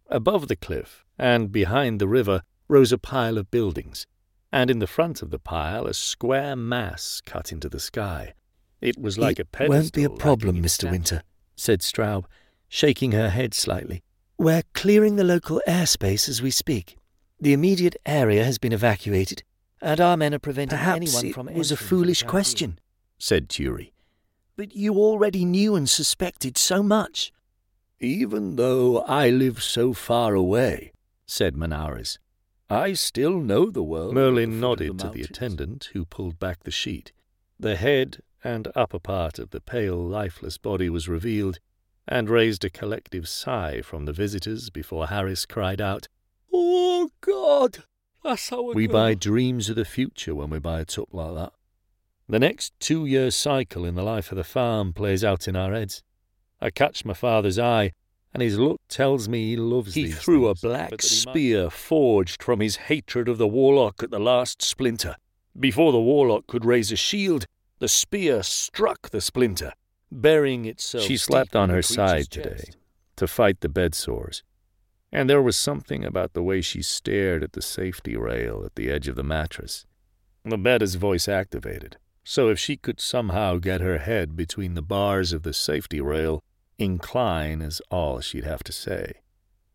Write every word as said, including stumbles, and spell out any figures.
Above the cliff and behind the river rose a pile of buildings, and in the front of the pile a square mass cut into the sky. It was like it a pedestal. It won't be a problem, Mister Winter, said Straub, shaking her head slightly. We're clearing the local airspace as we speak. The immediate area has been evacuated, and our men are preventing Perhaps anyone from it was a entering foolish without question, being. said Turi. But you already knew and suspected so much. Even though I live so far away, said Manaris, I still know the world. Merlin nodded to the attendant, who pulled back the sheet. The head and upper part of the pale, lifeless body was revealed, and raised a collective sigh from the visitors before Harris cried out, "Oh, God! That's how we buy dreams of the future when we buy a tup like that." The next two-year cycle in the life of the farm plays out in our heads. I catch my father's eye, and his look tells me he loves he these He threw things, a black spear might... forged from his hatred of the warlock at the last splinter. Before the warlock could raise a shield, the spear struck the splinter, burying itself. She slept on her side chest. today to fight the bed sores, and there was something about the way she stared at the safety rail at the edge of the mattress. The bed is voice-activated, so if she could somehow get her head between the bars of the safety rail, incline is all she'd have to say.